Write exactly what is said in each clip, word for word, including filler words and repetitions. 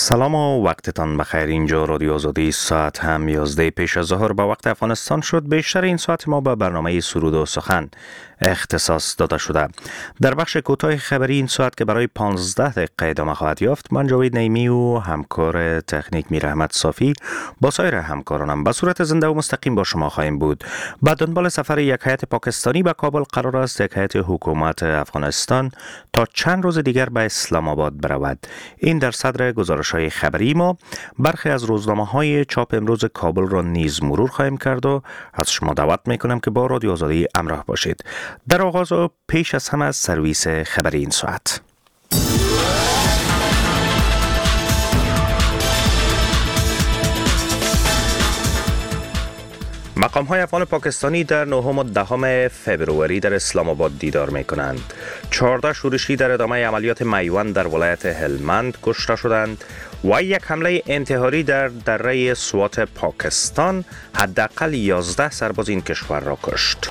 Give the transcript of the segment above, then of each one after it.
سلام و وقتتان بخیر. اینجا رادیو آزادی، ساعت هم یازده پیش از ظهر به وقت افغانستان شد. بیشتر این ساعت ما به برنامه سرود و سخن اختصاص داده شده. در بخش کوتاه خبری این ساعت که برای پانزده دقیقه ادامه خواهد یافت، من جاوید نیمی و همکار تکنیک میر احمد صافی با سایر همکارانم به صورت زنده و مستقیم با شما خواهیم بود. با دنبال سفر یک هیئت پاکستانی به کابل قرار است یک هیئت حکومت افغانستان تا چند روز دیگر به اسلام آباد برود. این در صدر گزارش‌های خبری ما. برخی از روزنامه‌های چاپ امروز کابل را نیز مرور خواهیم کرد و از شما دعوت می‌کنم که با رادیو آزادی همراه باشید. در آغاز و پیش از همه از سرویس خبری این ساعت. مقام‌های افغان پاکستانی در نهم و دهم فبروری در اسلام آباد دیدار می‌کنند. چهارده شورشی در ادامه عملیات میوند در ولایت هلمند کشته شدند و یک حمله انتحاری در دره سوات پاکستان حداقل یازده سرباز این کشور را کشت.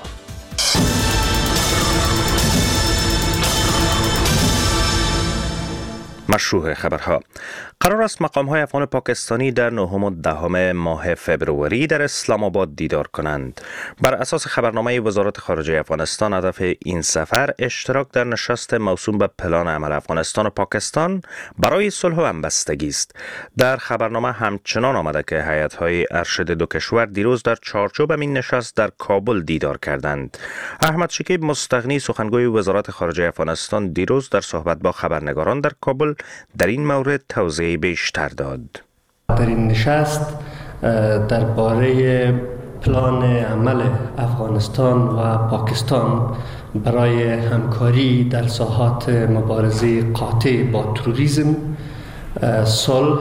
مشروع خبرها. قرار است مقام‌های افغان پاکستانی در نهم و دهم ماه فبروری در اسلام آباد دیدار کنند. بر اساس خبرنامه وزارت خارجه افغانستان، هدف این سفر اشتراک در نشست موسوم به پلان عمل افغانستان و پاکستان برای صلح و همبستگی است. در خبرنامه همچنان آمده که هیئت‌های ارشد دو کشور دیروز در چارچوب این نشست در کابل دیدار کردند. احمد شکیب مستغنی، سخنگوی وزارت خارجه افغانستان، دیروز در صحبت با خبرنگاران در کابل در این مورد توضیح بیشتر داد. در این نشست درباره پلان عمل افغانستان و پاکستان برای همکاری در ساحات مبارزه قاطع با تروریسم، صلح،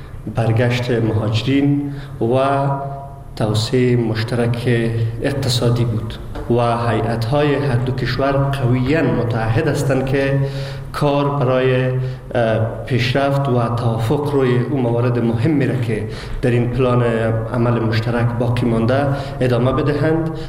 برگشت مهاجرین و توسعه مشترک اقتصادی بود و هیئت‌های هر دو کشور قویاً متعهد هستند که کار برای پیشرفت و توافق روی اون موارد مهمی را که در این پلان عمل مشترک باقی مانده ادامه بدهند.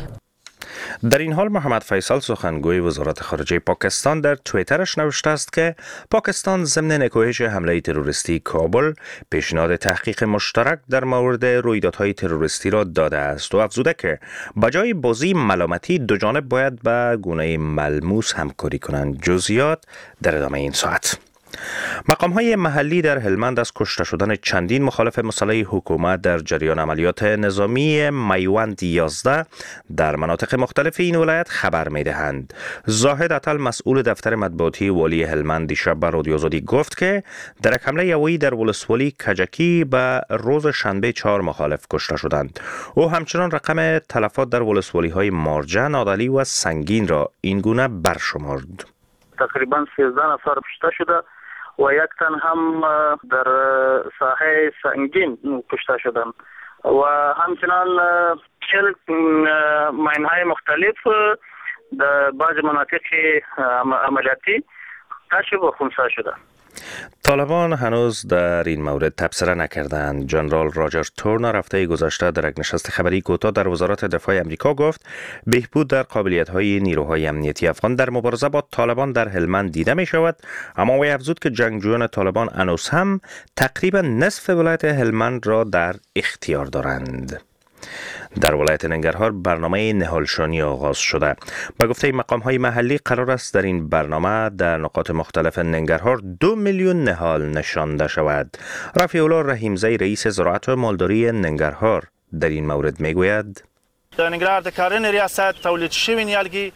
در این حال محمد فیصل، سخنگوی وزارت خارجه پاکستان، در توییترش نوشته است که پاکستان ضمن نکوهش حمله تروریستی کابل پیشنهاد تحقیق مشترک در مورد رویدادهای تروریستی را داده است و افزوده که بجای بازی ملامتی دو جانب باید به گونه ملموس همکاری کنند. جزئیات در ادامه این ساعت. مقام‌های محلی در هلمند از کشته شدن چندین مخالف مسلح حکومت در جریان عملیات نظامی میوند یازده در مناطق مختلف این ولایت خبر می‌دهند. زاهد عطل، مسئول دفتر مطبوعاتی والی هلمند، دیشب به رادیو آزادی گفت که در یک حمله هوایی در ولسوالی کجکی به روز شنبه چهار مخالف کشته شدند. او همچنان رقم تلفات در ولسوالی‌های مارجه، نادعلی و سنگین را این گونه برشمرد. تقریبا سیزده نفر کشته شده و یک تن هم در ساحه سنگین کشته شدند و همچنان چهل ماین‌های مختلف در بعض مناطق عملیاتی کشف و خنثی شده. طالبان هنوز در این مورد تبصره نکردند. جنرال راجر تورنر هفته گذشته در یک نشست خبری کوتاه در وزارت دفاع امریکا گفت بهبود در قابلیت‌های نیروهای امنیتی افغان در مبارزه با طالبان در هلمند دیده می شود، اما او افزود که جنگجویان طالبان هنوز هم تقریبا نصف ولایت هلمند را در اختیار دارند. در ولایت ننگرهار برنامه نهالشانی آغاز شده. با گفته مقام‌های محلی قرار است در این برنامه در نقاط مختلف ننگرهار دو میلیون نهال نشانده شود. رفیع الله رحیمزی، رئیس زراعت و مالداری ننگرهار، در این مورد میگوید: در ننگرهار د کرنې ریاست تولید شوی نیالګي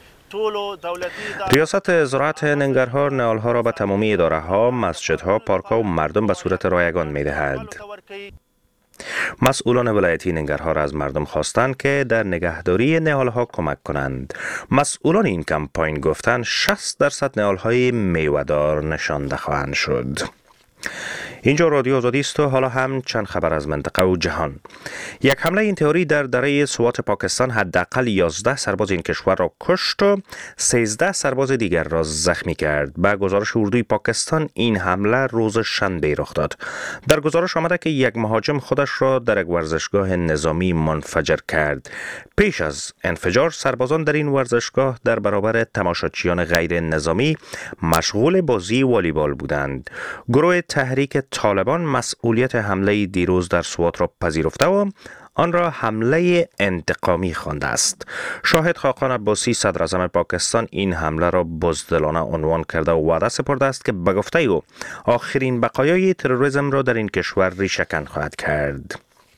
ریاست زراعت ننگرهار نهال‌ها را به تمامی اداره‌ها، مسجدها، پارک‌ها و مردم به صورت رایگان می‌دهد. مسئولان ولایتی ننگرهار از مردم خواستند که در نگهداری نهال‌ها کمک کنند. مسئولان این کمپاین گفتند شصت درصد نهال‌های میوه‌دار نشانده خواهند شد. اینجا رادیو آزادی است و حالا هم چند خبر از منطقه و جهان. یک حمله انتحاری در دره سوات پاکستان حداقل یازده سرباز این کشور را کشت و سیزده سرباز دیگر را زخمی کرد. با گزارش اردوی پاکستان این حمله روز شنبه رخ داد. در گزارش آمده که یک مهاجم خودش را در یک ورزشگاه نظامی منفجر کرد. پیش از انفجار سربازان در این ورزشگاه در برابر تماشاچیان غیر نظامی مشغول بازی والیبال بودند. گروه تحریک طالبان مسئولیت حمله دیروز در سوات را پذیرفته و آن را حمله انتقامی خوانده است. شاهد خاقان عباسی صدر اعظم پاکستان این حمله را بزدلانه عنوان کرده و وعده سپرده است که به گفته او آخرین بقایای تروریسم را در این کشور ریشه‌کن خواهد کرد.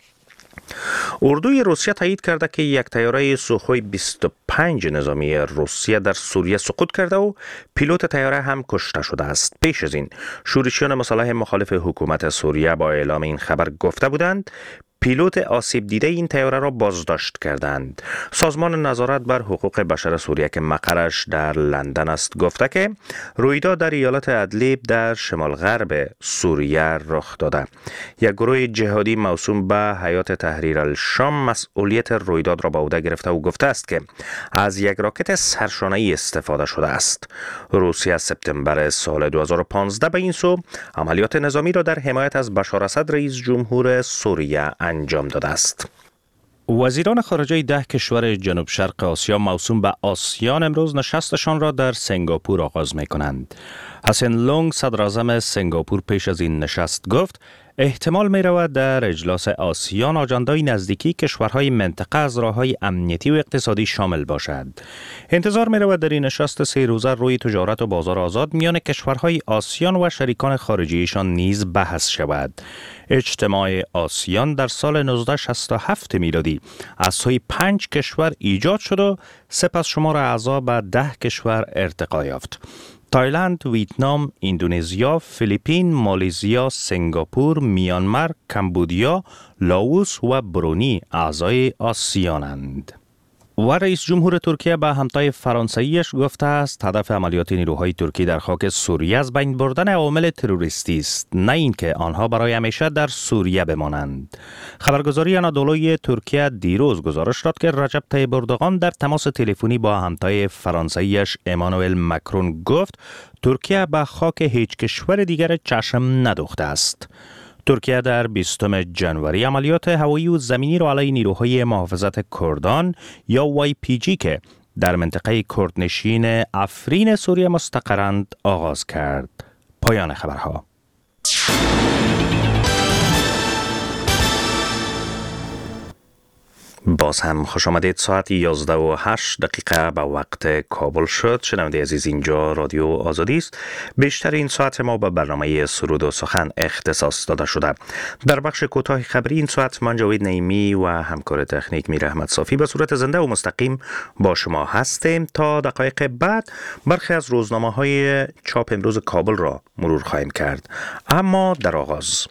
اردوی روسیه تایید کرده که یک طیاره سوخوی بیست و پنج نظامی روسیه در سوریه سقوط کرده و پیلوت طیاره هم کشته شده است. پیش از این شورشیان مسلح مخالف حکومت سوریه با اعلام این خبر گفته بودند پیلوت آسیب دیده این طیاره را بازداشت کردند. سازمان نظارت بر حقوق بشر سوریه که مقرش در لندن است گفته که رویداد در ایالت ادلیب در شمال غرب سوریه رخ داده. یک گروه جهادی موسوم به حیات تحریر الشام مسئولیت رویداد را به عهده گرفته و گفته است که از یک راکت سرشانه‌ای استفاده شده است. روسیه از سپتامبر سال دو هزار و پانزده به این سو عملیات نظامی را در حمایت از بشار اسد رئیس جمهور سوریه انجام داده است. وزیران خارجه ده کشور جنوب شرق آسیا موسوم به آسیان امروز نشستشان را در سنگاپور آغاز می کنند. حسن لونگ صدر اعظم سنگاپور پیش از این نشست گفت احتمال می رود در اجلاس آسیان آجندای نزدیکی کشورهای منطقه از راههای امنیتی و اقتصادی شامل باشد. انتظار می رود در این نشست سه روزه روی تجارت و بازار آزاد میان کشورهای آسیان و شریکان خارجیشان نیز بحث شود. اجتماع آسیان در سال نوزده شصت و هفت میلادی از سوی پنج کشور ایجاد شد و سپس شمار اعضا به ده کشور ارتقا یافت. تایلند، ویتنام، اندونزیا، فیلیپین، مالزیا، سنگاپور، میانمار، کمبودیا، لاوس و برونی اعضای آسیانند. و رئیس جمهور ترکیه به همتای فرانسویش گفته است هدف عملیات نیروهای ترکی در خاک سوریه از بین بردن عوامل تروریستی است، نه اینکه آنها برای همیشه در سوریه بمانند. خبرگزاری آنادولوی ترکیه دیروز گزارش داد که رجب طیب اردوغان در تماس تلفنی با همتای فرانسویش امانوئل مکرون گفت ترکیه به خاک هیچ کشور دیگر چشم ندوخته است. ترکیه در بیستم ژانویه عملیات هوایی و زمینی را علیه نیروهای محافظت کردان یا وای پی جی که در منطقه کردنشین افرین سوریه مستقرند آغاز کرد. پایان خبرها. باز هم خوش آمدید. ساعت یازده و هشت دقیقه به وقت کابل شد. شنونده عزیز، اینجا رادیو آزادی است. بیشتر این ساعت ما به برنامه سرود و سخن اختصاص داده شده. در بخش کوتاه خبری این ساعت من جاوید نعیمی و همکار تکنیک میر احمد صافی به صورت زنده و مستقیم با شما هستیم. تا دقایق بعد برخی از روزنامه‌های چاپ امروز کابل را مرور خواهیم کرد. اما در آغاز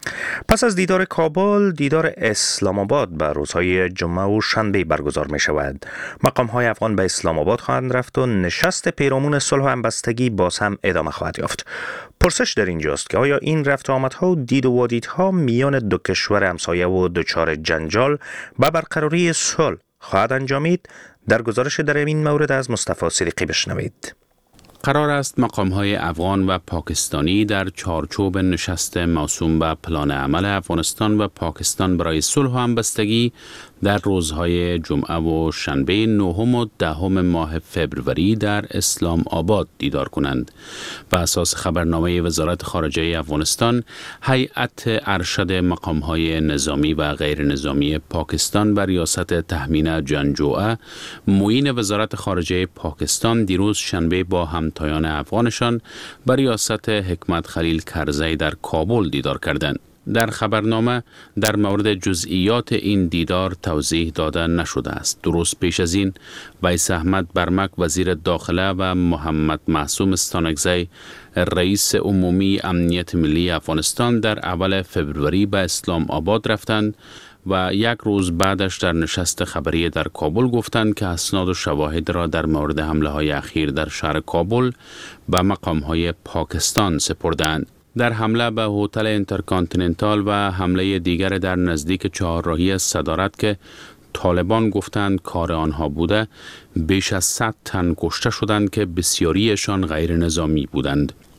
پس از دیدار کابل، دیدار اسلام آباد به روزهای جمعه و شنبه برگزار می شود. مقام‌های افغان به اسلام آباد خواهند رفت و نشست پیرامون صلح و همبستگی باز هم ادامه خواهد یافت. پرسش در اینجاست که آیا این رفت و آمدها و دید و وادیدها میان دو کشور همسایه و دچار جنجال به برقراری صلح خواهد انجامید؟ در گزارش در این مورد از مصطفی صدیقی بشنوید. قرار است مقام‌های افغان و پاکستانی در چارچوب نشست موسوم به پلان عمل افغانستان و پاکستان برای صلح و همبستگی در روزهای جمعه و شنبه نهم و دهم ماه فبروری در اسلام آباد دیدار کنند. بر اساس خبرنامه وزارت خارجه افغانستان، هیئت ارشد مقام‌های نظامی و غیر نظامی پاکستان بر ریاست تهمینه جنجوعه، معین وزارت خارجه پاکستان، دیروز شنبه با همتایان افغانشان بر ریاست حکمت خلیل کرزی در کابل دیدار کردند. در خبرنامه در مورد جزئیات این دیدار توضیح داده نشده است. درست پیش از این ویس احمد برمک وزیر داخله و محمد معصوم استانکزی رئیس عمومی امنیت ملی افغانستان در اول فبروری به اسلام آباد رفتند و یک روز بعدش در نشست خبری در کابل گفتند که اسناد و شواهد را در مورد حمله های اخیر در شهر کابل به مقام های پاکستان سپردند. در حمله به هتل اینترکانتیننتال و حمله دیگر در نزدیک چهارراهی صدارت که طالبان گفتند کار آنها بوده، بیش از صد تن کشته شدند که بسیاریشان غیر نظامی بودند.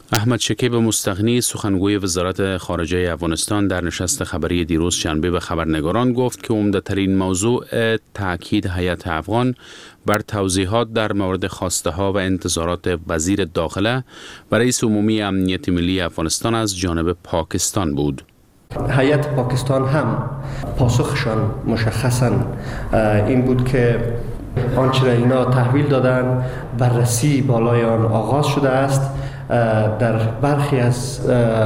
احمد شکیب مستغنی سخنگوی وزارت خارجه افغانستان در نشست خبری دیروز شنبه به خبرنگاران گفت که عمده‌ترین موضوع تاکید هیئت افغان بر توضیحات در مورد خواسته ها و انتظارات وزیر داخله و رئیس عمومی امنیت ملی افغانستان از جانب پاکستان بود. هیئت پاکستان هم پاسخشان مشخصاً این بود که آنچه را اینا تحویل دادن بررسی بالای آن آغاز شده است. در برخی از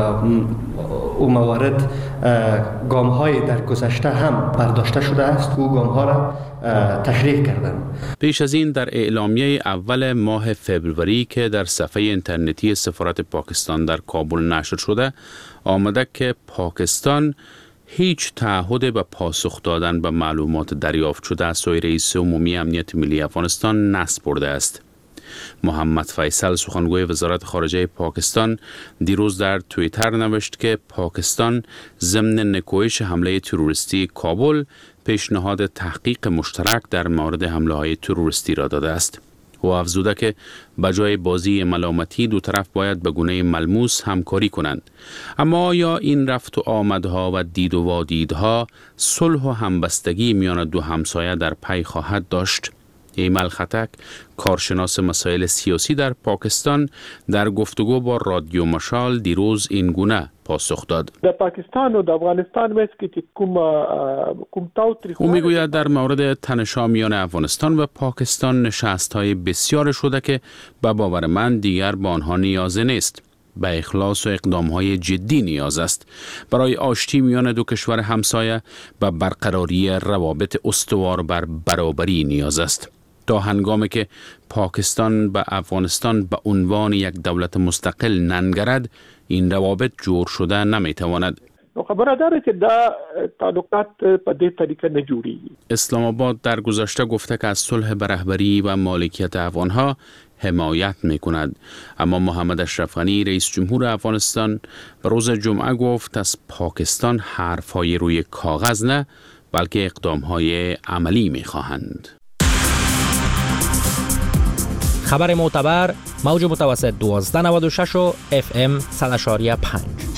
او موارد گام‌های در گذشته هم برداشته شده است. او گام‌ها را تشریح کردند. پیش از این در اعلامیه اول ماه فوریه که در صفحه اینترنتی سفارت پاکستان در کابل نشر شده آمده که پاکستان هیچ تعهد به پاسخ دادن به معلومات دریافت شده از سوی رئیس عمومی امنیت ملی افغانستان نسپرده است. محمد فیصل سخنگوی وزارت خارجه پاکستان دیروز در توییتر نوشت که پاکستان ضمن نکوهش حمله تروریستی کابل پیشنهاد تحقیق مشترک در مورد حمله های تروریستی را داده است. او افزوده که بجای بازی ملامتی دو طرف باید به گونه ملموس همکاری کنند. اما آیا این رفت و آمدها و دید و وادیدها صلح و همبستگی میان دو همسایه در پی خواهد داشت؟ ایمل خطک کارشناس مسائل سیاسی در پاکستان در گفتگو با رادیو مشال دیروز این گونه پاسخ داد. در پاکستان و در افغانستان واسه که کوم کوم تاوتری او میگوید در مورد تنش‌ها میان افغانستان و پاکستان نشست‌های بسیار شده که به باور من دیگر به آنها نیاز نیست. به اخلاص و اقدام‌های جدی نیاز است. برای آشتی میان دو کشور همسایه و برقراری روابط استوار بر برابری نیاز است. تا هنگامی که پاکستان به افغانستان به عنوان یک دولت مستقل ننگرد این روابط جور شده نمیتواند. خبره داره که دا تعلقات په دې طریقه نه جوړیږي. اسلام آباد در گذشته گفته که از صلح به رهبری و مالکیت افغانها حمایت میکند، اما محمد اشرف غنی رئیس جمهور افغانستان به روز جمعه گفت از پاکستان حرفهای روی کاغذ نه بلکه اقدامهای عملی میخواهند. خبر معتبر موج متوسط دوازده نود و شش و اف ام صد و پنج.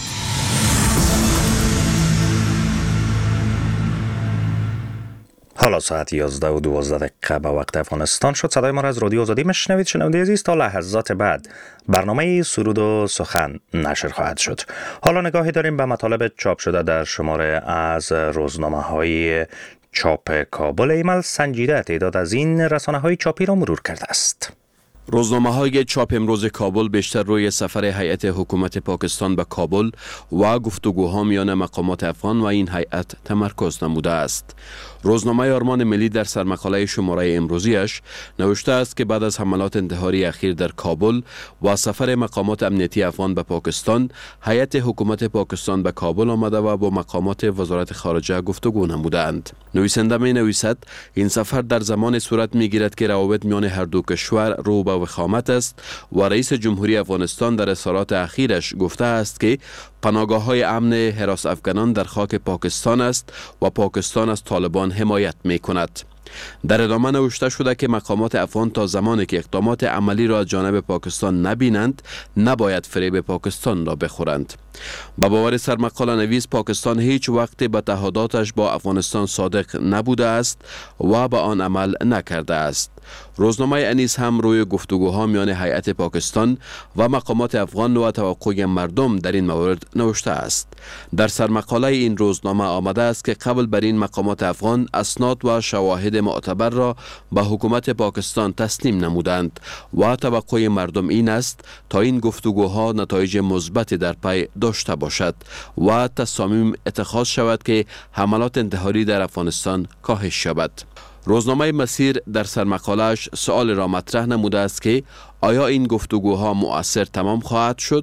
حالا ساعت یازده و دوازده دقیقه به وقت افغانستان شد. صدای ما را از رادیو آزادی میشنوید. شنونده عزیز تا لحظات بعد برنامه سرود و سخن نشر خواهد شد. حالا نگاهی داریم به مطالب چاپ شده در شماره از روزنامه های چاپ کابل. ایمل سنجیده تعداد از این رسانه های چاپی را مرور کرده است. روزنامه های چاپ امروز کابل بیشتر روی سفر هیئت حکومت پاکستان به کابل و گفتگوها میان مقامات افغان و این هیئت تمرکز نموده است. روزنامه آرمان ملی در سرمقاله شماره امروزیش نوشته است که بعد از حملات انتحاری اخیر در کابل و سفر مقامات امنیتی افغان به پاکستان، هیئت حکومت پاکستان به کابل آمده و با مقامات وزارت خارجه گفتگو نمودند. نویسنده می نویسد این سفر در زمان صورت می گیرد که روابط میان هر دو کشور رو به وخامت است و رئیس جمهوری افغانستان در اظهارات اخیرش گفته است که پناهگاه های امن حراس افغانان در خاک پاکستان است و پاکستان از طالبان حمایت می کند. در ادامه نوشته شده که مقامات افغان تا زمانی که اقدامات عملی را از جانب پاکستان نبینند نباید فریب پاکستان را بخورند. با باور سرمقاله نویس پاکستان هیچ وقت به تعهداتش با افغانستان صادق نبوده است و به آن عمل نکرده است. روزنامه انیس هم روی گفتگوها میان هیئت پاکستان و مقامات افغان و توقع مردم در این مورد نوشته است. در سرمقاله این روزنامه آمده است که قبل بر این مقامات افغان اسناد و شواهد معتبر را به حکومت پاکستان تسلیم نمودند و توقع مردم این است تا این گفتگوها نتایج مثبتی در پی داشته باشد و تصامیم اتخاذ شود که حملات انتحاری در افغانستان کاهش شود. روزنامه مسیر در سرمقاله‌اش سؤال را مطرح نموده است که آیا این گفتگوها مؤثر تمام خواهد شد؟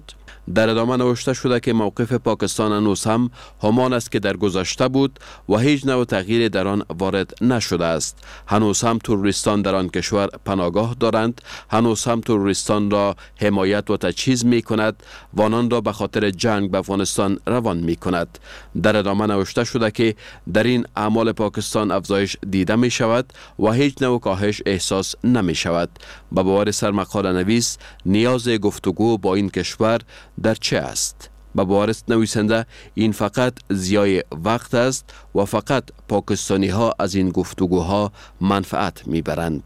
در ادامه نوشته شده که موقف پاکستان هنوز هم همان است که در گذشته بود و هیچ نوع تغییر در آن وارد نشده است. هنوز هم تروریستان در آن کشور پناهگاه دارند، هنوز هم تروریستان را حمایت و تجهیز می کند و آنان را به خاطر جنگ به افغانستان روان می کند. در ادامه نوشته شده که در این اعمال پاکستان افزایش دیده می شود و هیچ نوع کاهش احساس نمی شود. به باور سرمقاله نویس نیاز گفتگو با این کشور در چه است؟ به باور نویسنده این فقط ضیاع وقت است و فقط پاکستانی ها از این گفتگوها منفعت می برند.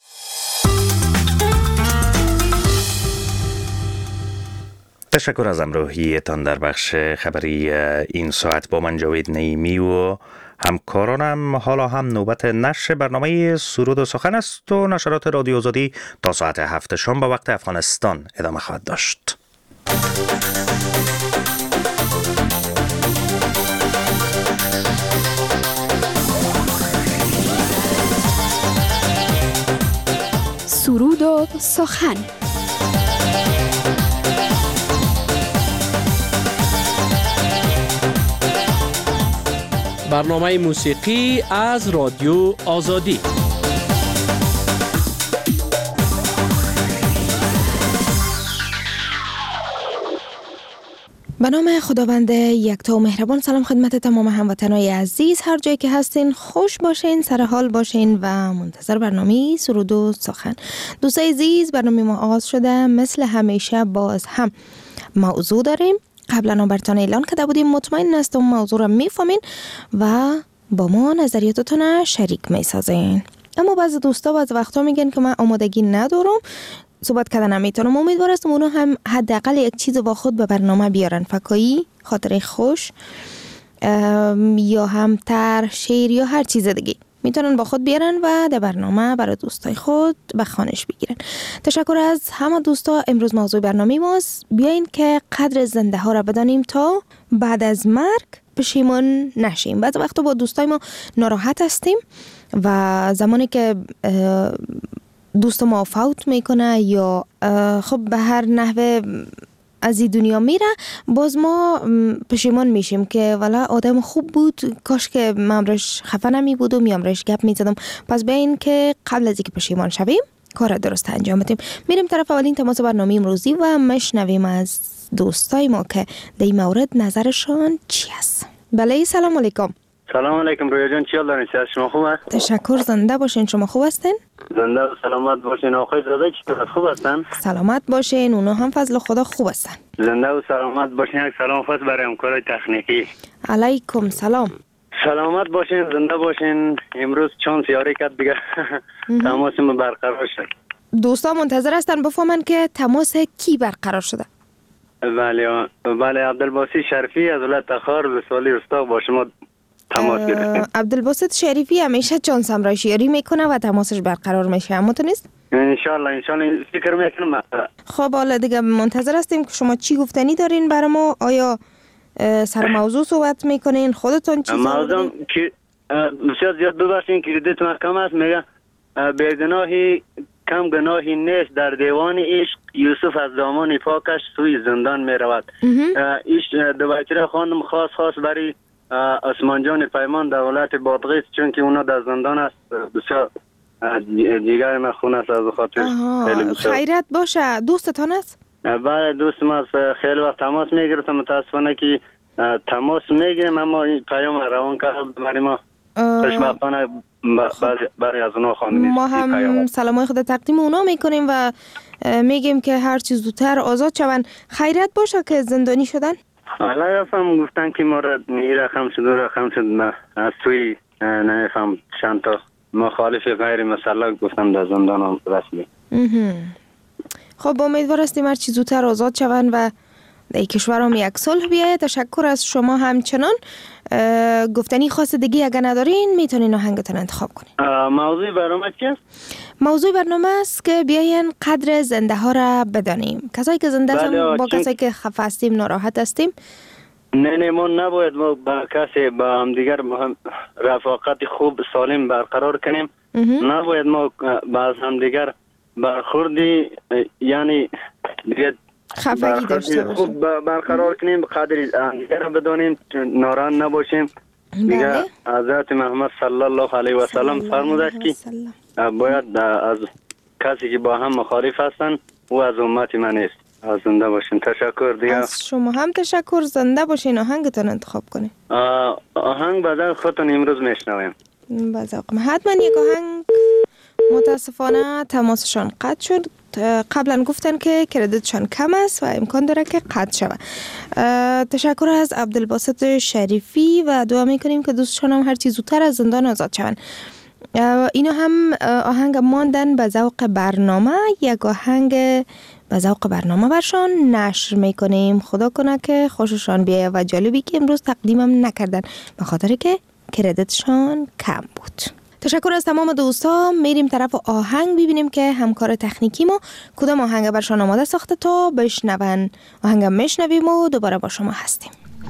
تشکر از همراهیتان در بخش خبری این ساعت. با من جاوید نعیمی و همکارانم حالا هم نوبت نشر برنامه سرود و سخن است و نشرات رادیو آزادی تا ساعت هفت شام به وقت افغانستان ادامه خواهد داشت. سرود و سخن. برنامه موسیقی از رادیو آزادی. به نام خداوند یکتا و مهربان. سلام خدمت تمام هموطنان عزیز، هر جایی که هستین خوش باشین، سر حال باشین و منتظر برنامه سرود و سخن. دوستای عزیز، برنامه ما آغاز شده. مثل همیشه باز هم موضوع داریم. قبلا براتون اعلان کرده بودیم، مطمئن هستم موضوع را میفهمین و با ما نظریاتتون شریک میسازین. اما بعضی دوستا بعضی وقتا میگن که من آمادگی ندارم، صحبت کردن نمیتونم. امید است اونا هم حداقل یک چیز با خود به برنامه بیارن، فکایی، خاطره خوش یا هم تر، شعر یا هر چیز دیگه میتونن با خود بیارن و در برنامه برای دوستای خود به خوانش بگیرن. تشکر از همه دوستا. امروز موضوع برنامه ماست بیاین که قدر زنده ها را بدانیم تا بعد از مرگ پشیمان نشیم. بعضی وقتا با دوستای ما ناراحت هستیم و زمانی که دوست ما فوت میکنه یا خب به هر نحوه از این دنیا میره، باز ما پشیمان میشیم که والا آدم خوب بود، کاش که من امرش خفه نمی بودم یا امرش گپ میزدم. پس بیاین که قبل از اینکه پشیمان شویم کار درست انجام بدیم. میریم طرف اولین تماس برنامه امروزی و مشنویم از دوستای ما که در این مورد نظرشان چی است. بله، سلام علیکم. سلام علیکم رویا جان، چی حال دارین؟ شما خوب است؟ تشکر، زنده باشین. شما خوب هستین؟ زنده و سلامت باشین. آقای زاده چطور خوب هستن؟ سلامت باشین، اونا هم فضل خدا خوب هستن. زنده و سلامت باشین. یک سلام خاص برای همکارای تکنیکی. علیکم سلام. سلامت باشین، زنده باشین. امروز چند سیاره کرد دیگه تماس ما برقرار شد. دوستا منتظر هستن بفهمن که تماس کی برقرار شده. بله بله، عبدالباسی شریفی از ولایت تخار به سوالی رستاق با شما تماس گرفتیم. عبدالباسط شریفی همیشه چند سمرای شیاری میکنه و تماسش برقرار میشه، اما تو نیست؟ انشالله انشالله فکر میکنم. خب حالا دیگه منتظر هستیم که شما چی گفتنی دارین برای ما. آیا سر موضوع صحبت میکنین؟ خودتون چی موضوع که بسیار زیاد ببخشین کردیت محکم است. میگه بیگناهی کم گناهی نیست، در دیوان عشق یوسف از دامان پاکش سوی زندان میرود. ایش دوایتر خواندم خاص خاص برای عثمان جان پیمان در ولایت بادغیس، چون که اونا در زندان است. بسیار دیگر من خون است از خاطر. خیرت باشه. دوستتان است؟ بله دوست ما است. خیلی وقت تماس میگیرم، متاسفانه که تماس میگیرم اما پیام روان کرد برای ما. خوشبختانه برای از اونا خواندیم. ما هم سلامای خود تقدیم اونا میکنیم و میگیم که هر چیز زودتر آزاد شون. خیرت باشه که زندانی شدن. حالا رفتم گفتن که ما را این رقم شد و رقم شد، نه از توی نمیفهم چند تا مخالف غیر مسلح گفتم در زندان هم رسمی. خب امیدوار هستیم هر چیز زودتر آزاد شون و در کشور هم یک صلح بیاید. تشکر از شما. همچنان گفتنی خاص دیگه اگر ندارین میتونین آهنگتون انتخاب کنین. موضوع برنامه چی است؟ موضوع برنامه است که بیاین قدر زنده ها را بدانیم. کسایی که زنده هستیم با کسایی که خفه هستیم ناراحت هستیم. نه نه ما نباید ما با کسی با هم دیگر رفاقت خوب سالم برقرار کنیم. نباید ما با هم دیگر برخوردی یعنی دیگه خفگی داشته باشیم، خوب برقرار کنیم، به قدر دیگر بدانیم، ناران نباشیم. دیگه حضرت محمد صلی الله علیه و سلم فرموده که باید از کسی که با هم مخالف هستن او از امت من است. از زنده باشین. تشکر دیگه. از شما هم تشکر. زنده باشین. آهنگتون انتخاب کنین. آهنگ بعد خودتون امروز میشنویم. باز آقا حتما یک آهنگ. متاسفانه تماسشان قطع شد. قبلا گفتن که کردیتشان کم است و امکان داره که قطع شود. تشکر از عبدالباسط شریفی و دعا میکنیم که دوستشان هم هر چیز زودتر از زندان آزاد شوند. اینا هم آهنگ ماندن به ذوق برنامه، یک آهنگ به ذوق برنامه برشان نشر میکنیم. خدا کنه که خوششان بیایه و جالبی که امروز تقدیمم نکردن به خاطر که کردیتشان کم بود. تشکر از تمام دوستا. میریم طرف آهنگ ببینیم که همکار تکنیکی ما کدام آهنگ برشان آماده ساخته تا بشنون. آهنگم میشنویم و دوباره با شما هستیم.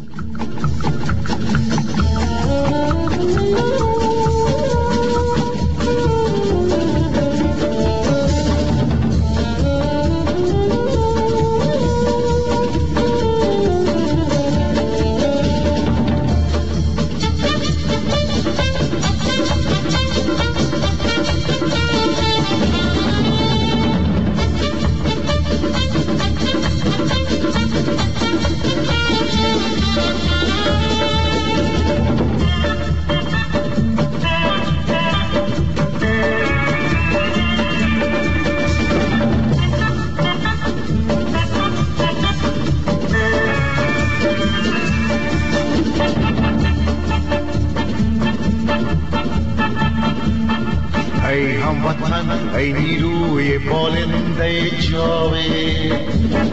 ای هموطن ای نیروی بالنده جاوید،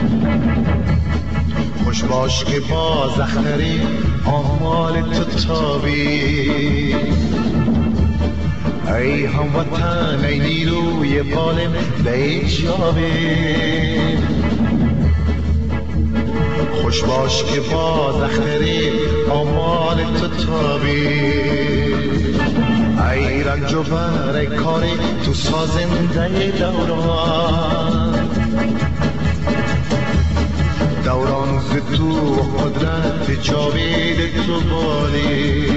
خوش باش که باز اختری آمال تو تابید. ای هموطن ای نیروی بالنده جاوید، خوش باش که باز اختری آمال تو تابید. ای رنج و بر کاری تو سازنده دوران، دوران ز تو قدرت جاوید تو بالی.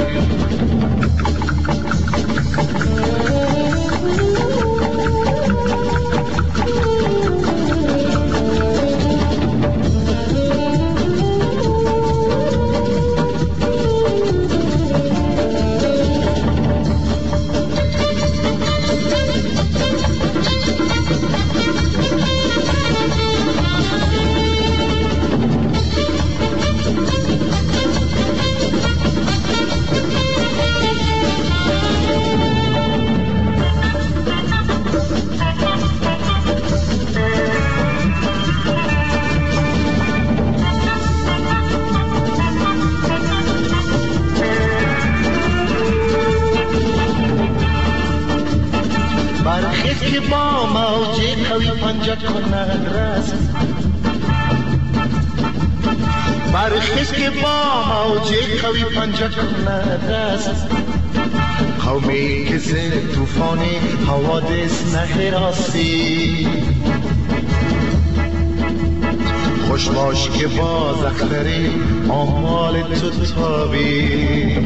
برخیز که با موجه قوی پنجه کند رست، برخیز که با موجه قوی پنجه کند رست. قومی که زیر توفانی حوادث نهراستی، خوش باش که باز اختری آمال تو تابی.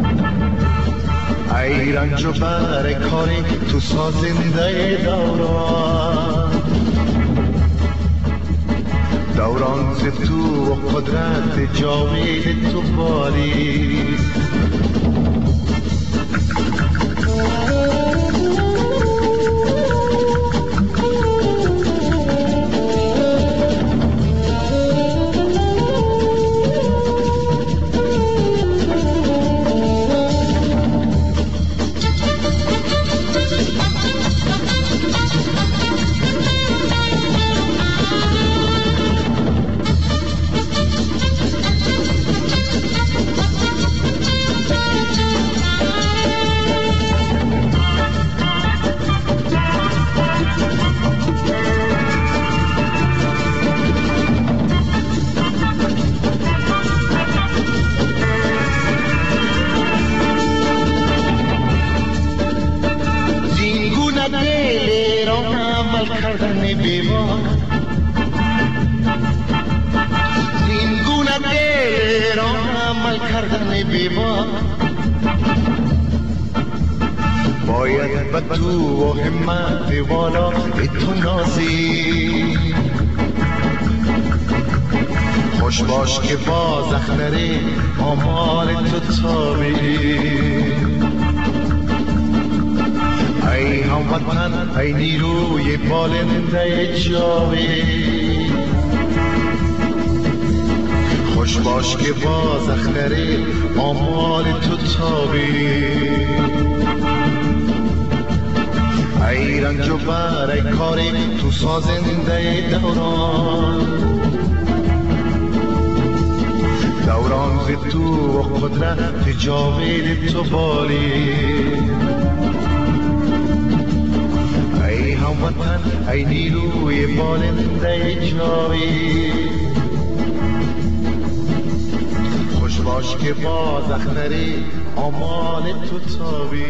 ای رنج و بر کاری تو سازنده دوران، دوران ز تو و قدرت جاوید تو بالی. دل را عمل کردن بیبا باید به تو و همت والا تو نازی خوش باش که باز اختری آمال تو تابی ای هموطن ای نیروی بالنده جاوی خوش باش که باز اختری آمال تو تابی ای رنج و بر ای کاری تو سازنده دوران دوران زی تو و قدرت جاوید تو بالی ای هموطن ای نیروی بالنده جاوی خوش باش که باز اختری آمال تو تابی.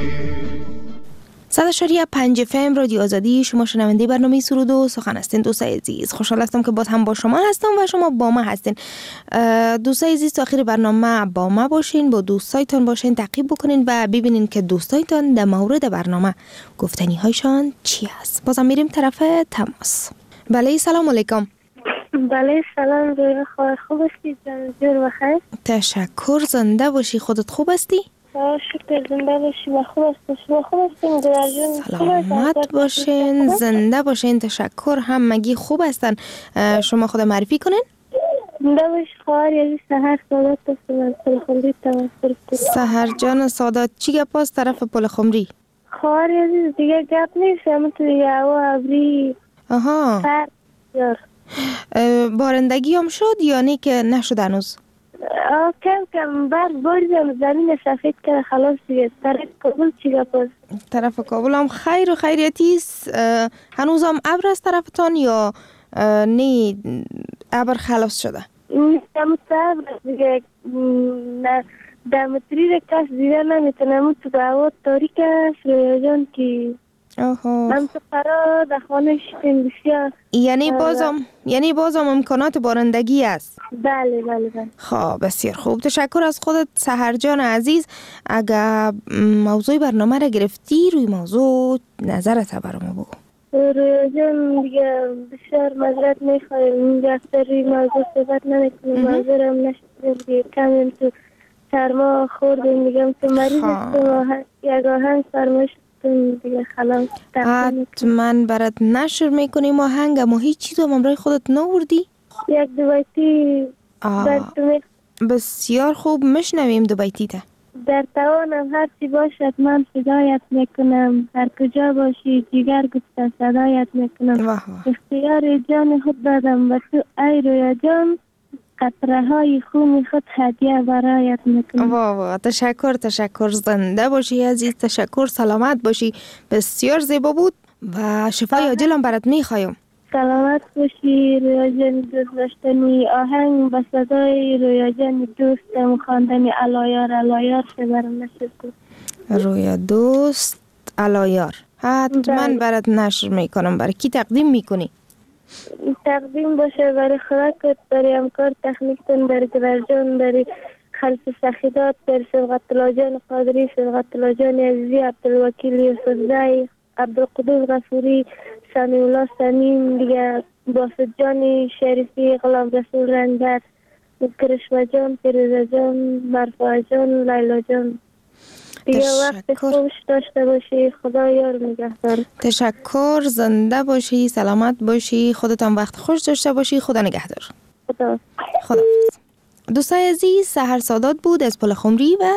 صد و شش و پنج اف ام رادیو آزادی، شما شنونده برنامه سرود و سخن هستین. دوستای عزیز، خوشحال هستم که باز هم با شما هستم و شما با ما هستین. دوستای عزیز، تا آخر برنامه با ما باشین، با دوستایتان باشین، تعقیب بکنین و ببینین که دوستایتان در مورد برنامه گفتنی هایشان چی است. بازم میریم طرف تماس. بله، سلام علیکم. بله سلام، روی خواهر خوب هستی؟ جور بخیر. تشکر، زنده باشی. خودت خوب هستی؟ شکر، زنده باشی و خوب هستی. شما خوب هستین؟ سلامت باشین، زنده باشین. تشکر، همگی خوب هستن. شما خود معرفی کنین؟ زنده باشی خواهر. یعنی سحر سادات هستم، پل خمری تماس. سحر جان سادات، چی گپ است طرف پل خمری؟ خواهر یعنی دیگه گپ نیست، همون تو دیگه هوا ابری. آها، یار بارندگی هم شد یا نه که نشد هنوز؟ آه کم کم برف باریدم، زمین سفید کرد، خلاص دیگه. طرف کابل چی گپ است؟ طرف کابل هم خیر و خیریتی است. هنوز هم ابر است طرفتان یا نه ابر خلاص شده؟ همون ابر دیگه، نه دمتری را کس دیده نمیتونه. همون تو هوا تاریک است رویا جان که آها، هم تو قرار در خانه شدیم بسیار. یعنی بازم یعنی بازم امکانات بارندگی است؟ بله بله بله. خب بسیار خوب، تشکر از خودت سحر جان عزیز. اگر موضوع برنامه را گرفتی، روی موضوع نظرت برای ما بگو. روی جان دیگه بسیار معذرت میخوایم، اینجا افتر روی موضوع صحبت نمیکنیم. معذرم نشدیم دیگه، کمیم تو سرما خوردیم دیگه. تو مریض هستیم، یک آهنگ فرمایش دیگه خلاص. حتما برات نشر میکنیم آهنگ. اما هیچ چیز هم امرای خودت نوردی؟ یک دو بیتی براتون. بسیار خوب، مشنویم دو بیتی ده. در توانم هر چی باشد من فدایت میکنم، هر کجا باشی جگر گفته صدایت میکنم. اختیار جان خود دادم و تو ای رویا جان، قطره های خون خود هدیه برایت میکنم. واه واه، تشکر تشکر، زنده باشی عزیز. تشکر، سلامت باشی. بسیار زیبا بود و شفای عاجلم برات میخوایم. سلامت باشی رویا جان. دوست داشتنی آهنگ با صدای رویا جان دوستم خواندنی علایار علایار شبرم نشد کن. رویا دوست علایار حتما برات نشر میکنم. برای کی تقدیم میکنی؟ تقدیم باشه برای خدا، برای همکار تخنیکتون، برای گرجان، برای خلف سخیدات، برای سبغت الله جان قادری، سبغت الله جان عزیزی، عبدالوکیل یوسف زای، عبدالقدوس غفوری، سامی الله سمیم دیگه، باسط جان شریفی، غلام رسول رنجر، کرشمه جان، پیروزه جان، مرفوع جان، لیلا جان. دیگه وقت خوش داشته باشی. خدا یار نگهدار. تشکر، زنده باشی، سلامت باشی. خودت هم وقت خوش داشته باشی. خدا نگهدار. خدا خدا. دوستای عزیز، سحر سادات بود از پل خمری و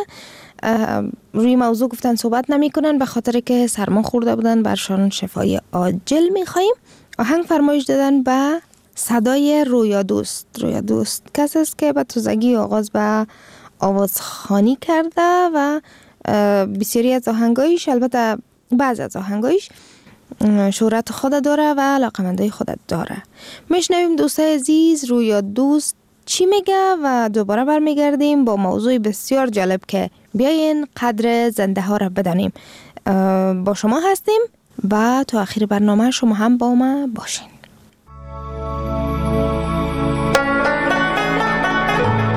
روی موضوع گفتن صحبت نمی کنن به خاطر که سرما خورده بودن، برشان شفای عاجل می خواهیم. آهنگ فرمایش دادن به صدای رویا دوست. رویا دوست کسی است که به تازگی آغاز به آوازخوانی کرده و بسیاری از آهنگایش، البته بعض از آهنگایش شهرت خود داره و علاقمندای خود داره. میشنویم دوستای عزیز رویا دوست چی میگه و دوباره برمیگردیم با موضوع بسیار جالب که بیاین قدر زنده ها را بدانیم. با شما هستیم و تا آخر برنامه شما هم با ما باشین.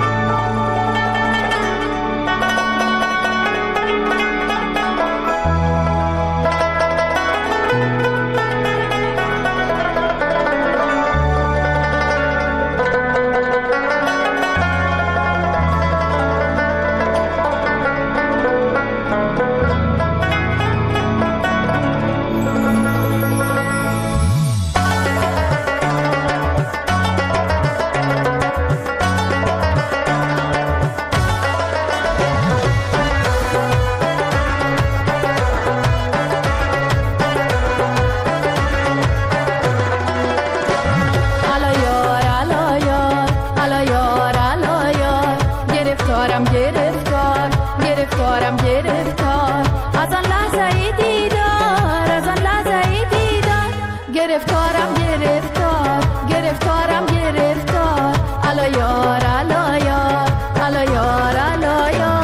گرفتارم گرفتار گرفتارم گرفتار از آن لحظه دیدار از آن لحظه دیدار گرفتارم گرفتار گرفتارم گرفتار الا یار الا یار الا یار الا یار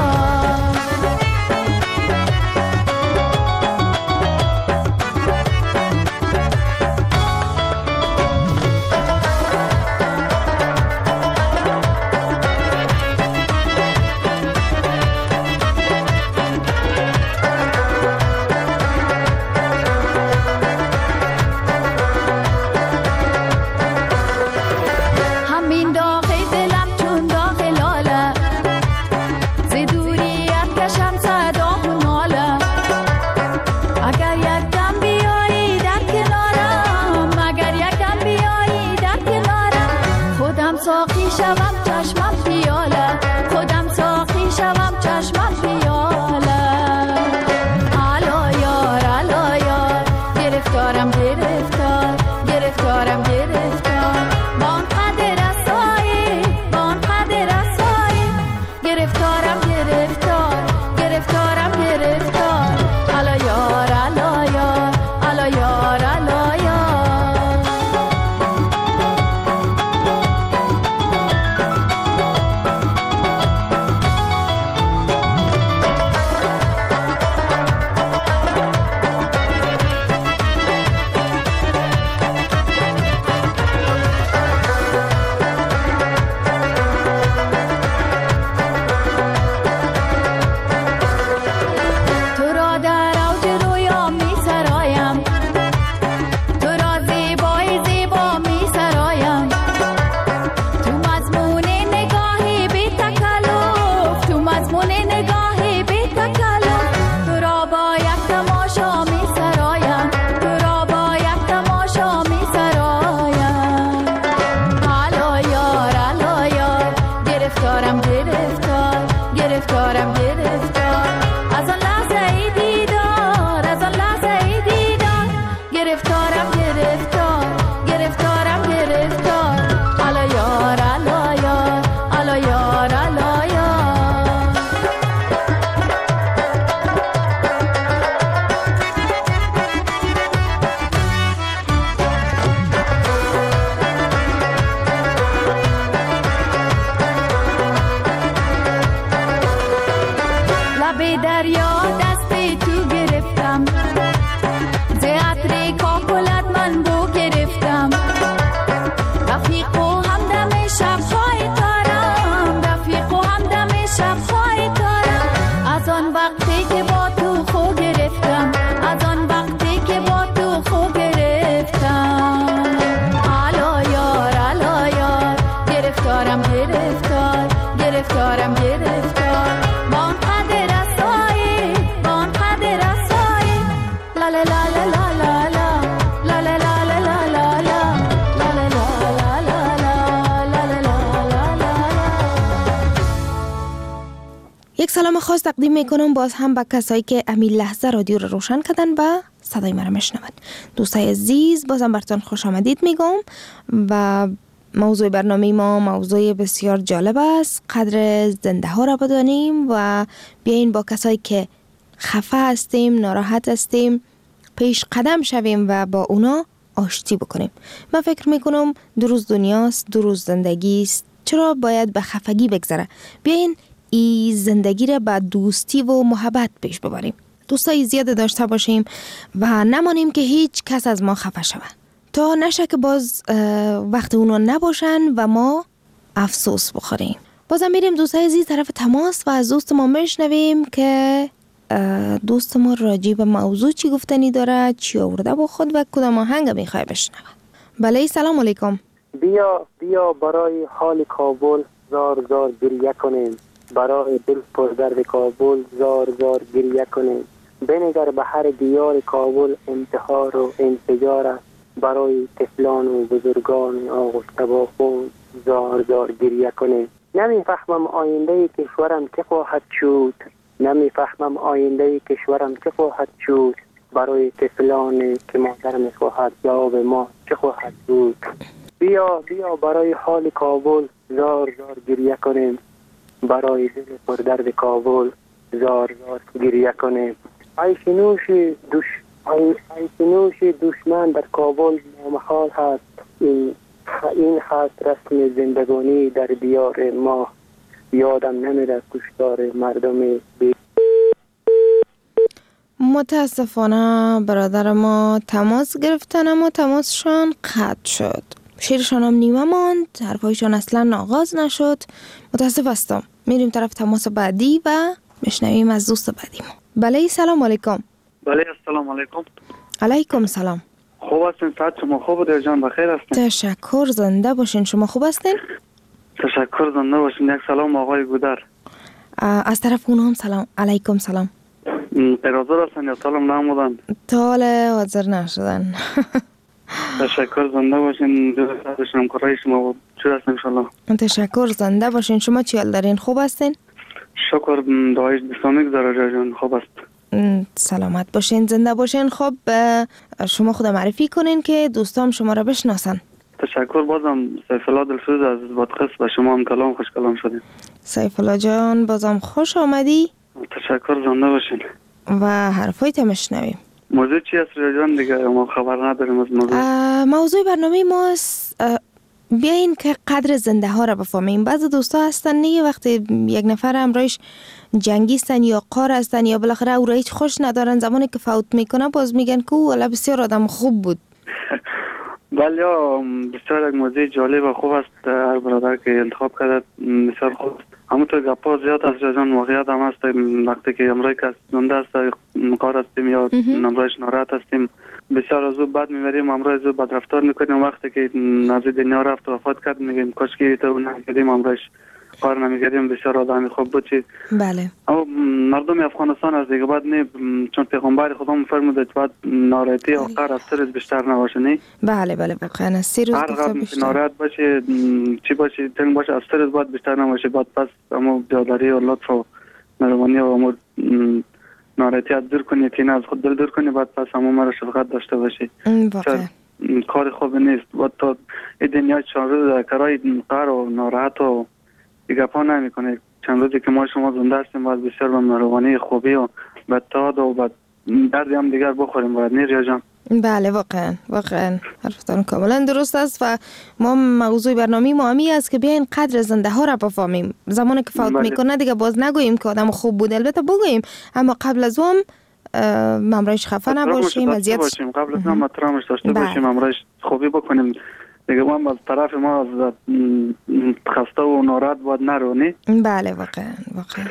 یک سلام خاص تقدیم میکنم باز هم به کسایی که امین لحظه رادیو رو روشن کردن و صدای مرا میشنون. دوستای عزیز بازم براتون خوش آمدید میگم و موضوع برنامه ما موضوع بسیار جالب است. قدر زنده ها را بدانیم و بیاین با کسایی که خفه هستیم، ناراحت هستیم پیش قدم شویم و با اونا آشتی بکنیم. من فکر میکنم دو روز دنیاست، دو روز زندگی است، چرا باید به خفگی بگذره؟ بیاین ای زندگی را با دوستی و محبت پیش ببریم، دوستای زیاد داشته باشیم و نمانیم که هیچ کس از ما خفه شود تا نشه که باز وقت اونا نباشن و ما افسوس بخوریم. بازم میریم دوستای عزیز طرف تماس و از دوست ما میشنویم که دوست ما راجع به موضوع چی گفتنی داره، چی آورده با خود و کدام آهنگ میخوای بشنوه. بله سلام علیکم. بیا بیا برای حال کابل زار زار گریه کنیم، برای دل پر درد کابل زار زار گریه کنیم. بنگر به هر دیار کابل انتحار و انفجار است، برای طفلان و بزرگان آغشته با خون زار زار گریه کنیم. نمیفهمم آینده کشورم چه خواهد شد، نمیفهمم آینده کشورم چه خواهد شد، برای طفلانی که مادر میخواهد جواب ما چه خواهد بود. بیا بیا برای حال کابل زار زار گریه کنیم، برای دل پردرد کابل زار زار گریه کنیم. عیش نوش دوش عیش نوش دشمن در کابل نامحال هست. این این هست رسم زندگانی در دیار ما. یادم نمیره کشتار مردم بی. متاسفانه برادر ما تماس گرفتن اما تماسشان قطع شد. شیرشان هم نیمه ماند، حرفایشان اصلا آغاز نشد. متاسف هستم. میریم طرف تماس بعدی و بشنویم از دوست بعدی ما. بله سلام علیکم. بله السلام علیکم. علیکم سلام. خوب هستین؟ صحت شما خوب در جان بخیر هستین؟ تشکر، زنده باشین. شما خوب هستین؟ تشکر، زنده باشین. یک سلام آقای گودر. از طرف اونها هم سلام. علیکم سلام. پیرازور هستن یا سلام نمودن؟ تاله حاضر نشدن. تشکر، زنده باشین. دوستم کارای شما چی هست انشالله؟ تشکر، زنده باشین. شما چی حال دارین؟ خوب هستین؟ شکر، دعایش دستانه گذاره جان خوب است. سلامت باشین، زنده باشین. خب شما خود معرفی کنین که دوستام شما را بشناسن. تشکر. بازم سیف الله دلسوز از بادقس و شما هم کلام خوش کلام شدین. سیف الله جان بازم خوش آمدی. تشکر، زنده باشین. و حرفایت مشنویم. موضوع چی است جان دیگه؟ ما خبر نداریم از موضوع. موضوع برنامه ماست بیاین که قدر زنده ها را بفهمیم. بعضی دوستا هستن نه وقتی یک نفر همراهش جنگیستن یا قار هستن یا بالاخره او را هیچ خوش ندارن، زمانی که فوت میکنه باز میگن که او والا بسیار آدم خوب بود. بله بسیار یک موضوع جالب و خوب است. هر برادر که انتخاب کرده بسیار خوب است. همونطور گپا زیاد است جان، واقعیت هم است. وقتی که امروز کس زنده است کار هستیم یا امروز ناراحت هستیم بسیار از او بد میبریم، امروز او بد رفتار میکنیم. وقتی که از دنیا رفت و وفات کرد میگیم کاش که تو نمیکردیم، امروز کار نمیکردیم. بسیار آدمی خوب بود. چی بله اما مردم افغانستان از دیگه بعد نه، چون پیغمبر خدا فرموده که بعد ناراحتی و قهر از سه روز بیشتر نباشه. نه بله بله واقعا از سه روز گفته بیشتر ناراحت باشه چی باشه تنگ باشه از سه روز بعد بیشتر نباشه. بعد پس اما بیاداری و لطف و مهربانی و امور ناراحتی از دور کنی، کینه از خود دل دور کنی، بعد پس همون مرا شفقت داشته باشی. واقعا کار خوب نیست. بعد تا این دنیا چند روز کارای قهر و ناراحت و دیگه پا نمی کنه. چند روزی که ما شما زنده هستیم باید بسیار به مهربانی خوبی و بدتاد و بد دردی هم دیگر بخوریم. باید نیر یا جان؟ بله واقعا واقعا حرفتان کاملا درست است و ما موضوع برنامه ما همی است که بیاین قدر زنده ها را بفهمیم. زمانی که فوت میکنه دیگه باز نگوییم که آدم خوب بود، البته بگوییم اما قبل از اون ممرایش خفه نباشیم، اذیت باشیم. قبل از اون احترامش داشته باشیم، ممرایش خوبی بکنیم. دیگه ما از طرف ما از خسته و ناراحت باید نرونی. بله واقعا واقعا.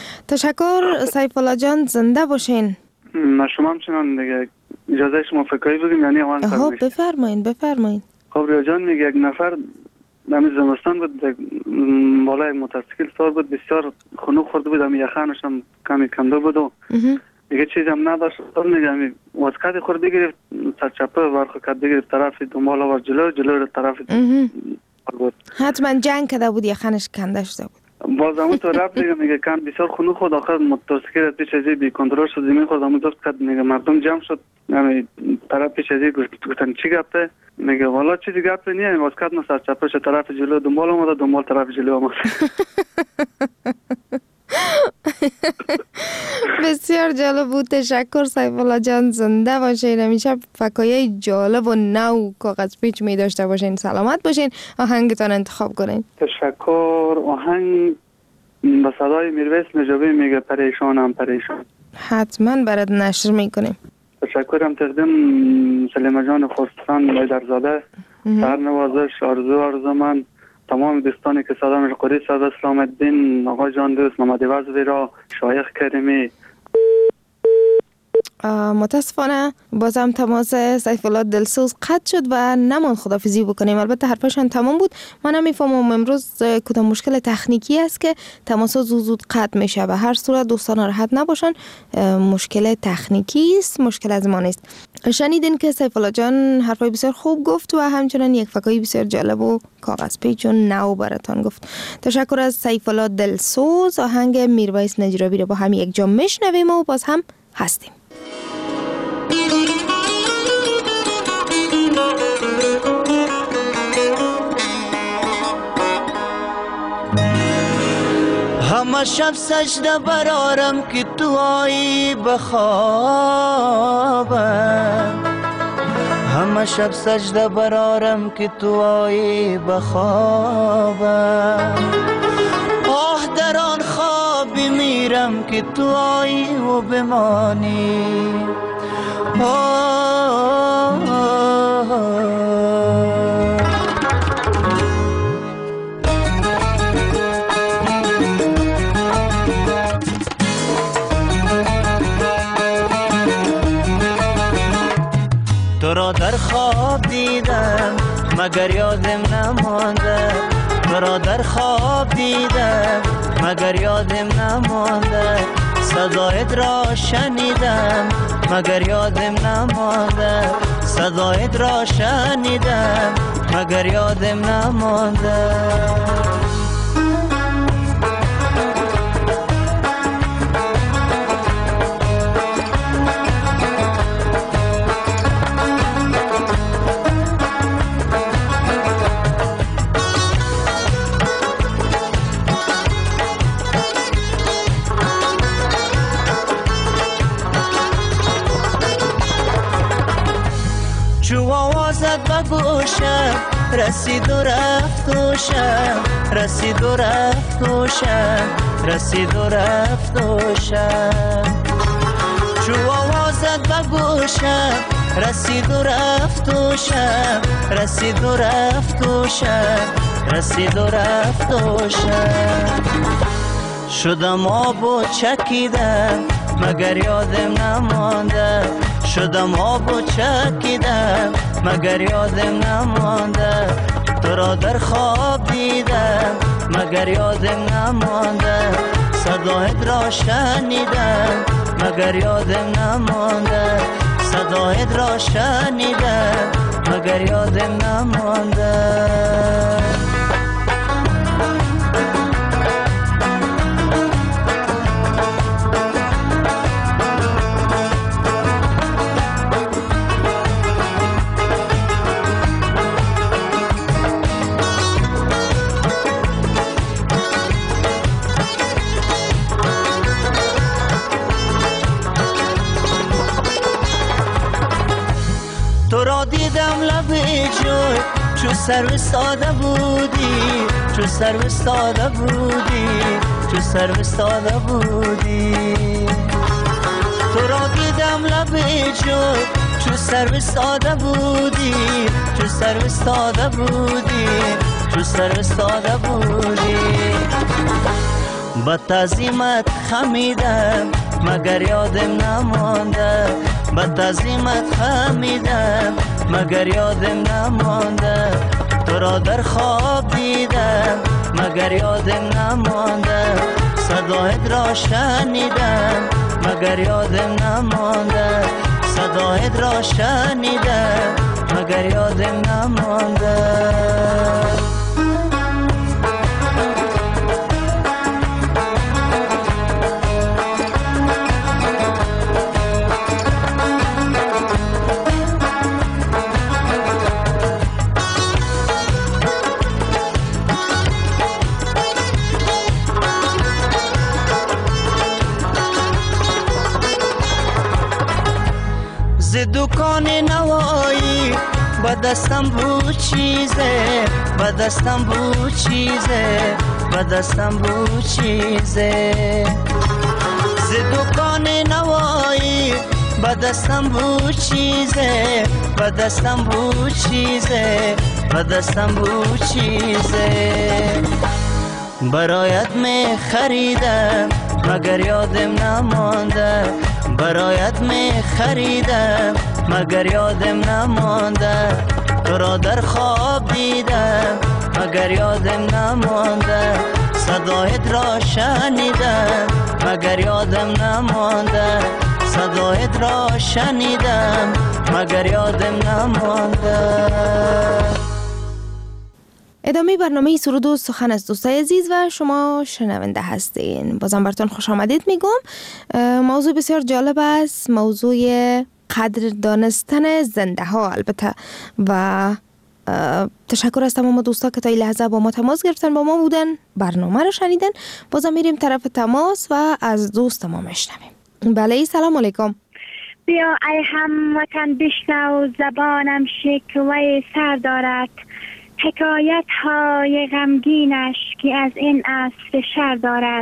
تشکر سیف الله جان، زنده باشین. ما شما همچنان دیگه اجازه شما فکری بگیم یعنی اوان فرمایید. خب بفرمایید بفرمایید. خب ریا جان میگه یک نفر نمی زمستان بود، بالا یک موتورسیکل سوار بود، بسیار خنک خورده بود، همی یخانش هم کمی کنده بود و دیگه چیزی هم نداشت. میگه همی واسکت خورد بگرفت، سرچپه ورخکت بگرفت طرف دنبال آورد جلو جلو طرف بود. حتما جنگ کرده بود، یخانش کنده شده بود. باز همون تو رفت دیگه میگه کم بسیار خنک خود آخر موتورسیکل از پیش ازی بی کنترل شد زمین خورد. همون دفت کرد میگه مردم جمع شد، یعنی طرف پیش ازی گفتن چی گپه؟ میگه والا چیزی گپه نیه، واسکت ما سرچپه شد طرف جلو دنبال آمده، دنبال طرف جلو آمده. بسیار جالب بود. تشکر سیف الله جان، زنده باشین. همیشه فکایای جالب و نو کاغذ پیچ می داشته باشین. سلامت باشین. آهنگتان انتخاب کنین. تشکر. آهنگ با صدای میرویس نجابی میگه پریشانم پریشان. حتما برات نشر میکنیم. تشکرم. تقدیم سلیمه جان خورستان لایدرزاده، سرنوازش آرزو آرزو من، تمام دوستانی که صدامش قدیس از اسلام الدین، آقا جان دوست، محمد وزوی را، شایخ کریمی. متاسفانه بازم تماس سیف الله دلسوز قطع شد و نمان خدافزی بکنیم. البته حرفشان تمام بود. من نمیفهمم امروز کدام مشکل تکنیکی است که تماس زود زود قطع میشه. به هر صورت دوستان راحت نباشن، مشکل تکنیکی است، مشکل از ما نیست. شنیدین که سیف الله جان حرفای بسیار خوب گفت و همچنین یک فکایی بسیار جالب و کاغذ پیچ و نو براتان گفت. تشکر از سیف الله دلسوز. آهنگ میرویس نجابی رو با هم یک جا میشنویم و باز هم هستیم. همه شب سجده برارم که تو آیی بخوابم، همه شب سجده برارم که تو آیی بخوابم. آه در آن خوابی میرم که تو آیی و بمانی. آه تو را در خواب دیدم مگر یادم نمانده، تو را در خواب دیدم مگر یادم نمانده. صدایت را شنیدم مگر یادم نمانده، صدایت را شنیدم مگر یادم نمانده. چو آوازت به گوشم رسید و رفت و شم، رسید و رفت و شم، رسید و رفت و شم. چو آوازت به گوشم رسید و رفت و شم، رسید و رفت و شم، رسید و رفت و شم. شدم آب و چکیدم مگر یادم نمانده، شدم آب و چکیدم مگر یادم نمانده. تو را در خواب دیدم مگر یادم نمانده، صدایت را شنیدم مگر یادم نمانده، صدایت را شنیدم مگر یادم نمانده. تو را دیدم لب جوی چو سرو ساده بودی، چو سرو ساده بودی، چو سرو ساده بودی. تو را دیدم لب جوی چو سرو ساده بودی، چو سرو ساده بودی، چو سرو ساده بودی. با تعظیمت خمیدم مگر یادم نمانده، با تعظیمت خمیدم مگر یادم نمانده. تو را در خواب دیدم مگر یادم نمانده، صدایت را شنیدم مگر یادم نمانده، صدایت را شنیدم مگر یادم نمانده. ز دکان نوایی با دستم بود چیزه، با دستم بود چیزه، با دستم بود چیزه. ز دکان نوایی با دستم بود چیزه، با دستم بود چیزه، با دستم بود چیزه. برایت می خریدم مگر یادم نمانده، برایت می خریدم مگر یادم نمانده. تو را در خواب دیدم مگر یادم نمانده، صدایت را شنیدم مگر یادم نمانده، صدایت را شنیدم مگر یادم نمانده. ادامه برنامه سرود و سخن از دوستای عزیز و شما شنونده هستین. بازم براتون خوش آمدید میگم. موضوع بسیار جالب است، موضوع قدر دانستن زنده ها البته، و تشکر از تمام دوستا که تا این لحظه با ما تماس گرفتن، با ما بودن، برنامه رو شنیدن. بازم میریم طرف تماس و از دوست ما میشنویم. بله سلام علیکم. بیا ای هموطن بشنو زبانم شکوه سر دارد، حکایت های غمگینش که از این عصر شر دارد.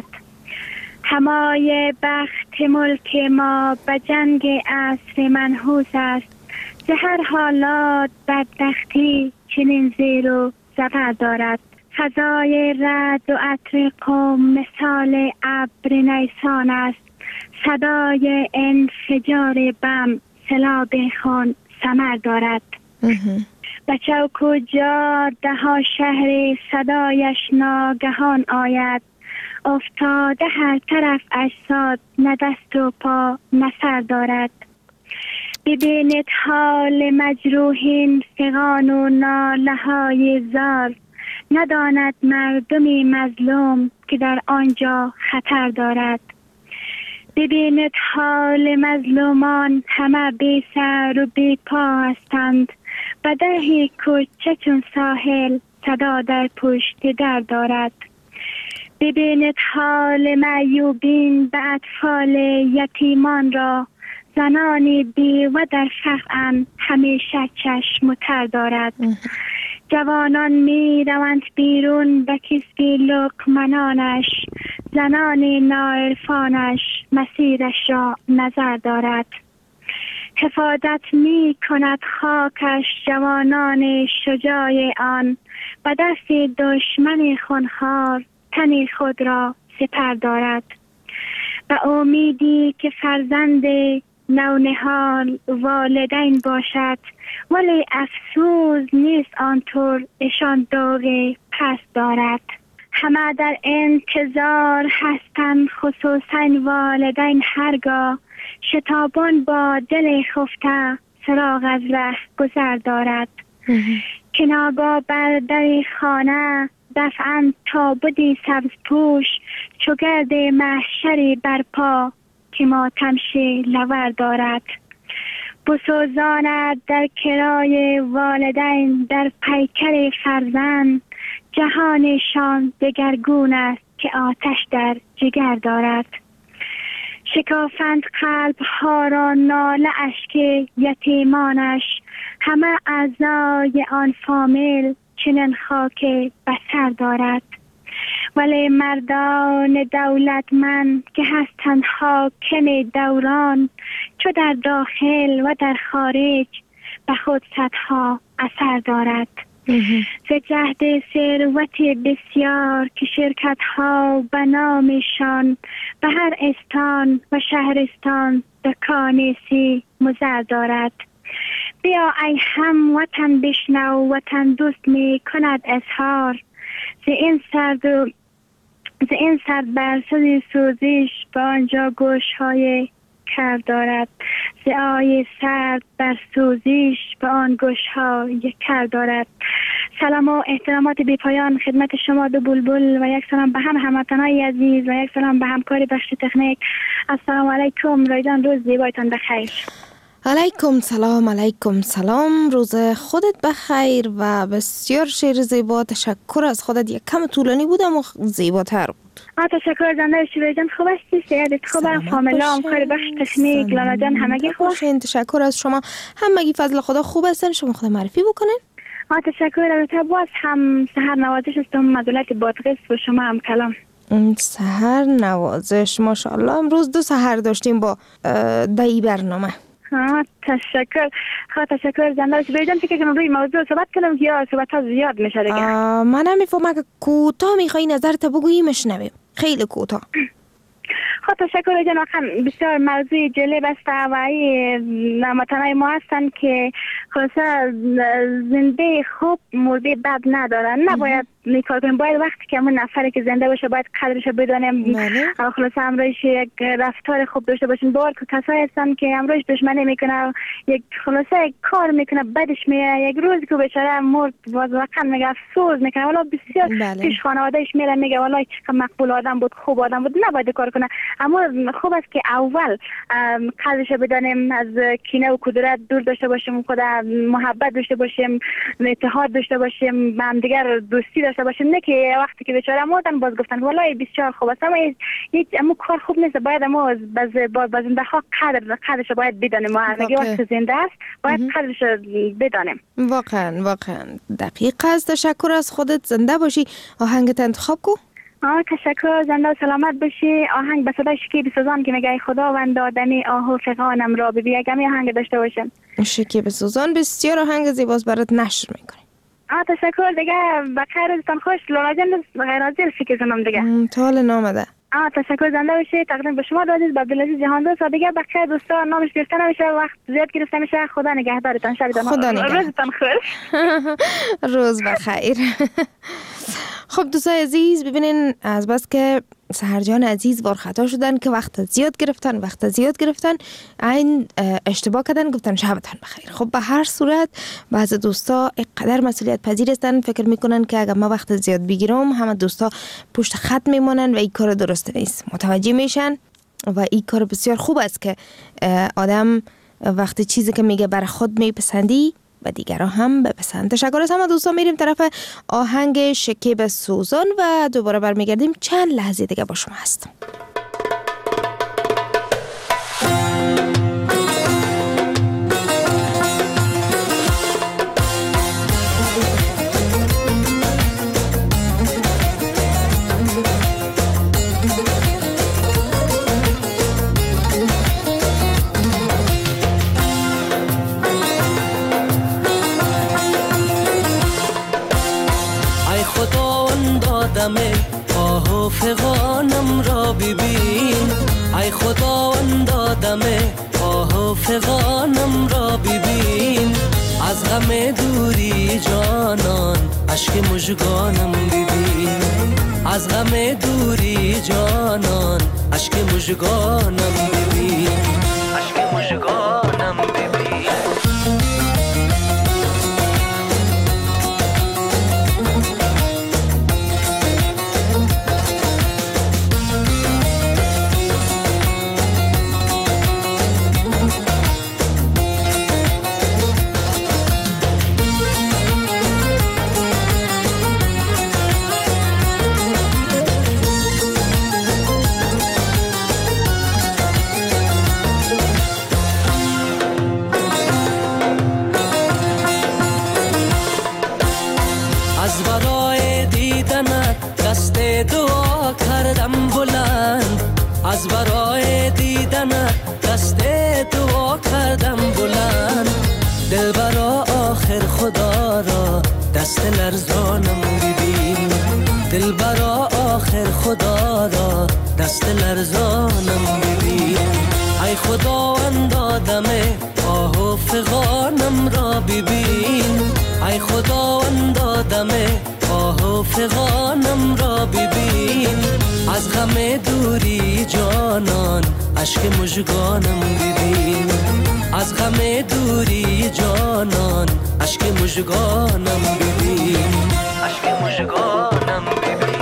همای بخت ملک ما به جنگ عصر منحوس است، ز هر حالات بدبختی چنین زیر و زبر دارد. فضای رعد و عطر قم مثال ابر نیسان است، صدای انفجار بم سلاب خون ثمر دارد. به چوک و جاده ها شهر صدایش ناگهان آید، افتاده هر طرف اجساد نه دست و پا نه سر دارد. ببینید حال مجروحین فغان و ناله های زار، نداند مردمی مظلوم که در آنجا خطر دارد. ببینید حال مظلومان همه بی سر و بی پا هستند، بدهی کوچه چون ساحل صدا در پشت در دارد. ببینید حال معیوبین به اطفال یتیمان را، زنانی بی و در فقر همیشه چشم و تر دارد. جوانان می روند بیرون به کسب لقمنانش، زنان ناعرفانش مسیرش را نظر دارد. حفاظت می کند خاکش جوانان شجاع آن، به دست دشمن خونخوار تن خود را سپر دارد. به امیدی که فرزند نونهال والدین باشد، ولی افسوس نیست آنطور ایشان داغ پس دارد. همه در انتظار هستند خصوصا والدین هرگاه، شتابان با دل خفته سراغ از ره گذر دارد. که ناگاه بر در خانه دفعاً تابودی سبز پوش، چو گرد محشری برپا که ماتمشی لور دارد. بسوزاند در کرای والدین در پیکر فرزند، جهانشان دگرگون است که آتش در جگر دارد. شکافند قلب ها را ناله اشک یتیمانش، همه اعضای آن فامیل چنین خاک بسر دارد. ولی مردان دولتمند که هستند حاکم دوران، چو در داخل و در خارج به خود صدها اثر دارد. ز جهد ثروت بسیار که شرکت ها به نامشان، به هر استان و شهرستان دکان سی مزر دارد. بیا ای هم وطن بشنو وطن دوست می کند اظهار، ز این سرد و ز این سرد برسد سوزش به آنجا گوش های کر دارد. ز آی سرد بر سوزش به آن گوش های کر دارد. سلام و احترامات بی پایان خدمت شما دو بلبل و یک سلام به هم هموطنای عزیز و یک سلام به همکار بخش تکنیک. السلام علیکم، رایدان روز زیبایتان بخیر. علیکم سلام، علیکم سلام، روز خودت بخیر و بسیار شعر زیبا. تشکر از خودت، یک کم طولانی بود اما زیباتر بود. آه تشکر زنده شیرای جان، خوب هستی؟ سیادت خوبم، فامیلا همکار بخش تکنیک لالا جان همگی خوب؟ تشکر از شما همگی، فضل خدا خوب هستن. شما خود معرفی بکنین. آه تشکر البته باز هم سحر نوازش هستم مدولت بادغیس و شما هم کلام. سحر نوازش ماشاءالله، امروز دو سحر داشتیم با دایی برنامه. ها تشکر، خواهد تشکر زنده باشی. بیدم فکر کنم روی موضوع صحبت کنم یا صحبت ها زیاد میشه دیگه. من هم میفهم اگه کوتاه میخوایی نظرت بگویی مشنویم، خیلی کوتاه. خواهد تشکر جان، بسیار موضوع جالب است و این هموطنای ما هستن که خلاصه زنده خوب مرده بد ندارن. نباید نیکار کنیم. باید وقتی که همون نفری که زنده باشه باید قدرش بدانیم. خلاص امروز یک رفتار خوب داشته باشیم. بار که کسایی هستن که امروز دشمنی میکنه، یک خلاصه کار میکنه بدش میاد، یک روز که بیچاره مرد باز واقعا میگه افسوس میکنه. والا بسیار بله. پیش خانوادهش میره میگه والا چقدر مقبول آدم بود، خوب آدم بود، نباید کار کنه. اما خوب است که اول قدرش بدانیم، از کینه و کدورت دور داشته باشیم، خود محبت داشته باشیم، اتحاد داشته باشیم، هم دیگر دوستی داشته باشیم. نه که وقتی که بیچاره مردن باز گفتن والله بسیار خوب است، اما هیچ اما کار خوب نیست. باید ما باز باز زنده ها قدر قدرش باید بدانیم. ما هر وقت زنده است باید قدرش بدانیم. واقعا واقعا دقیق است. تشکر از خودت. زنده باشی. آهنگت انتخاب کو. آه تشکر. زنده و سلامت باشی. آهنگ به صدای شکیب سوزان که میگه خداوند آدمی آهو فغانم را ببی. اگه می آهنگ داشته باشم. شکیب سوزان بسیار آهنگ زیباست برات نشر میکنه. آه تشکر دیگه. بخیر روزتان خوش. لالا جان غیر حاضر فکر کنم دیگه. طال نامده. آه تشکر. زنده باشی. تقدیم به شما عزیز با عبدالعزیز جهاندوست و دیگه بخیر دوستان. نامش گرفته نمیشه، وقت زیاد گرفته میشه. خدا نگهدارتان. شبتان خدا نگهدار. روزتان خوش. روز بخیر. خب دوستای عزیز ببینین، از بس که سحرجان عزیز وارخطا شدن که وقت زیاد گرفتن وقت زیاد گرفتن این اشتباه کردن، گفتن شبتان بخیر. خب به هر صورت بعض دوستا اینقدر مسئولیت پذیر هستن، فکر میکنن که اگر ما وقت زیاد بگیرم همه دوستا پشت خط میمونن و این کار درست نیست. متوجه میشن و این کار بسیار خوب است که آدم وقتی چیزی که میگه بر خود میپسندی و دیگران هم بپسند. تشکر از همه دوستان. میریم طرف آهنگ شکیب سوزان و دوباره برمیگردیم. چند لحظه دیگه با شما هستم. آه و فغانم را ببین، ای خداوند آدم آه و فغانم را ببین. از غم دوری جانان اشک مژگانم ببین، از غم دوری جانان اشک مژگانم ببین، اشک مژگانم ببین. از برای دیدن دست دعا کردم بلند، دل برا آخر خدا را دست لرزانم ببین، دل برا آخر خدا را دست لرزانم ببین. ای خداوند آدم آه و فغانم را ببین، ای خداوند آدم آه و فغانم را ببین. از غم دوری جانان اشک مژگانم ببین، از غم دوری جانان اشک مژگانم ببین، اشک مژگانم ببین.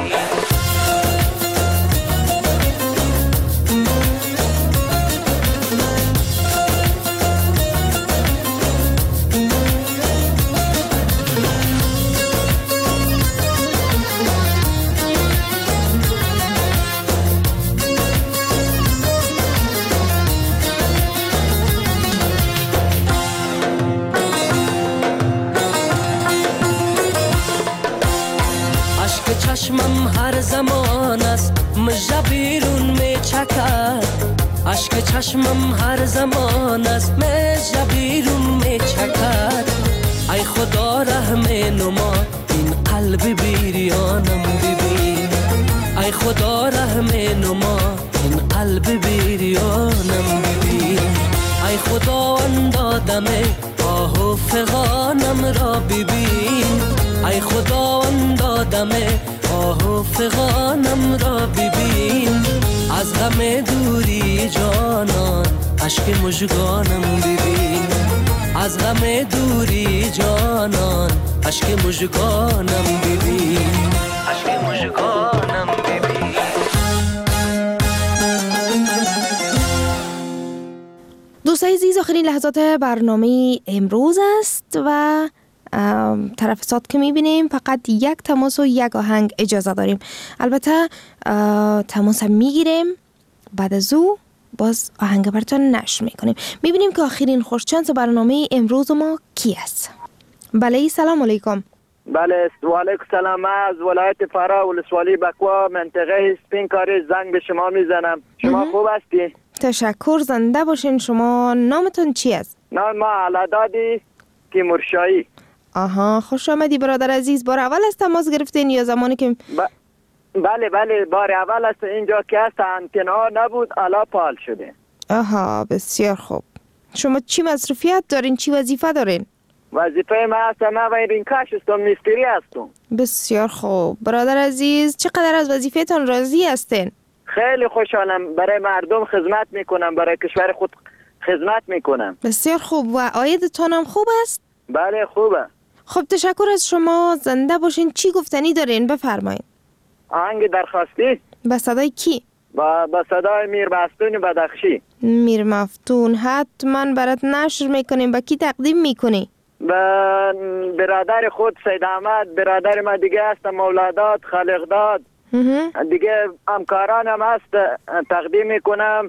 چشمم هر زمان است مژه بیرون می چکد، اشک چشمم هر زمان است مژه بیرون می چکد. ای خدا رحم نما این قلب بیریانم ببین، ای خدا رحم نما این قلب بیریانم ببین. ای خدا آدم آه و فغانم را ببین، ای خداوند دادم آه و فغانم را ببین. از غم دوری جانان اشک مژگانم ببین، از غم دوری جانان اشک مژگانم ببین، اشک مژگانم ببین. دوستای عزیز، آخرین لحظات برنامه امروز است و تلفظات که میبینیم فقط یک تماس و یک آهنگ اجازه داریم. البته تماس هم میگیریم، بعد از او باز آهنگ براتون نشر میکنیم. میبینیم که آخرین خوشچانس برنامه امروز ما کی است. بله، سلام علیکم. بله، و علیکم سلام. از ولایت فرا ولسوالی بکوا منطقه سپینکاری زنگ به شما میزنم. شما خوب هستی؟ تشکر، زنده باشین. شما نامتون چی است؟ نام ما علادادی تیمورشاهی. آها، خوش آمدی برادر عزیز. بار اول است تماس گرفتین یا زمانی که ب... بله بله بار اول است. اینجا که است انتنا نبود، الا پال شده. آها، بسیار خوب. شما چی مصروفیت دارین؟ چی وظیفه دارین؟ وظیفه ما است ما ویرین کاش هستم، میستری هستم. بسیار خوب برادر عزیز، چقدر از وظیفه‌تان راضی هستین؟ خیلی خوشحالم. برای مردم خدمت میکنم، برای کشور خود خدمت میکنم. بسیار خوب. و عایدتان هم خوب است؟ بله خوبه. خب تشکر از شما، زنده باشین. چی گفتنی دارین؟ بفرمایید. آهنگ درخواستی؟ با صدای کی؟ با با صدای میر مفتون بدخشی. میر مفتون حتما برات نشر میکنیم. با کی تقدیم میکنی؟ با برادر خود سید احمد، برادر ما دیگه است مولادات خالقداد، دیگه همکارانم هست تقدیم میکنم.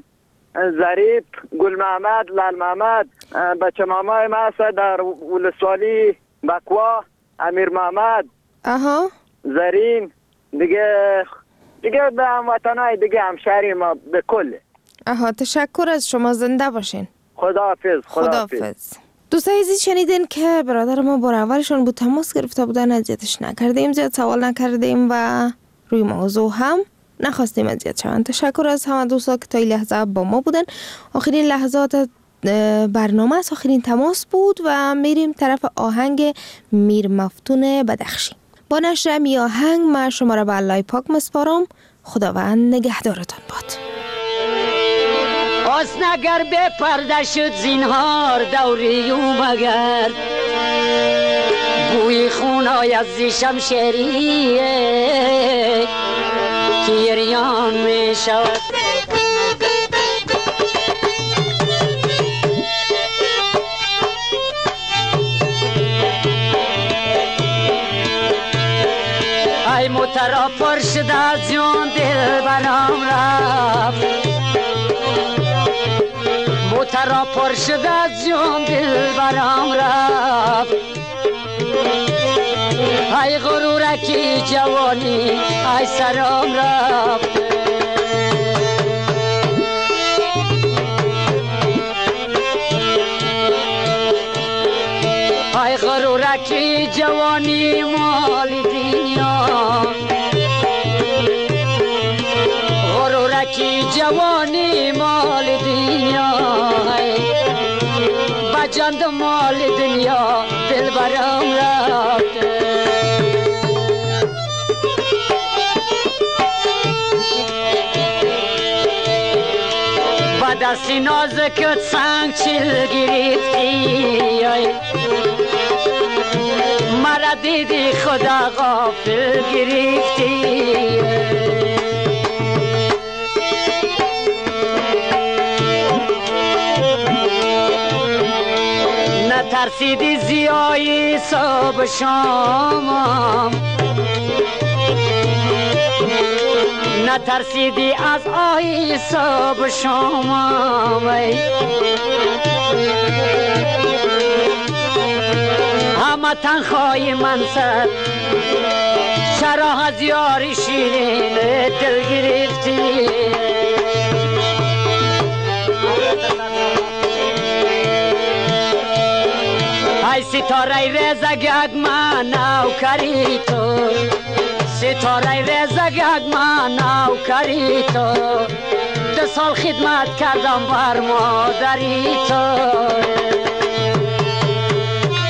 ظریف، گل محمد، لال محمد، بچه مامای ما هست در ولسوالی بکوا، امیر محمد، آها، زرین، دیگه دیگه به هموطنهای دیگه همشهری ما به کل. آها، تشکر از شما، زنده باشین. خداحافظ. خداحافظ. دوستای عزیز، شنیدین که برادر ما بار اولشون بود تماس گرفته بودن، اذیتش نکردیم، زیاد سوال نکردیم و روی موضوع هم نخواستیم اذیت شوند. تشکر از همه دوستا که تا این لحظه با ما بودن. آخرین لحظات برنامه است، آخرین تماس بود و میریم طرف آهنگ میر مفتون بدخشی. با نشر می آهنگ من شما را به الله پاک مسپارم. خداوند نگهدارتان باد. آس نگر به پرده شد زینهار دوری و مگر بوی خونای از شمشیریه کیریان می شود. ای موترا پر شد از جون دل برام رفت، موترا پر شد از جون دل برام رفت. ای غرورکی جوانی ای سرام رفت. ای غرورکی جوانی مال دنیا، غرورکی جوانی مال دنیا، بجند مال دنیا دل برام رفت. با دستی نازکت سنگ چیل گرفتی، مرا دیدی خدا غافل گرفتی. نترسیدی زیایی صبح شامم، نترسیدی از آی صبح شامم. همه تنخوای من سر چرا از یاری شیرین دل گرفتی. ای ستاره رزگگ من نوکری تو، ستاره رزگگ من نوکری تو، ده سال خدمت کردم بر مادری تو.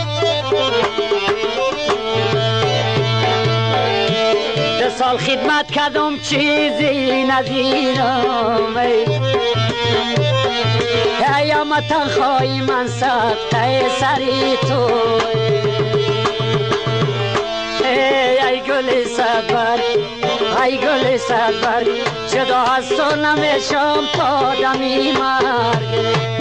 سال خدمت کردم چیزی ندیدم ایام تنخواهی من سخته سری تو ای گل صبر ای گل صبر جدا از تو نمیشم تا دمی مرگ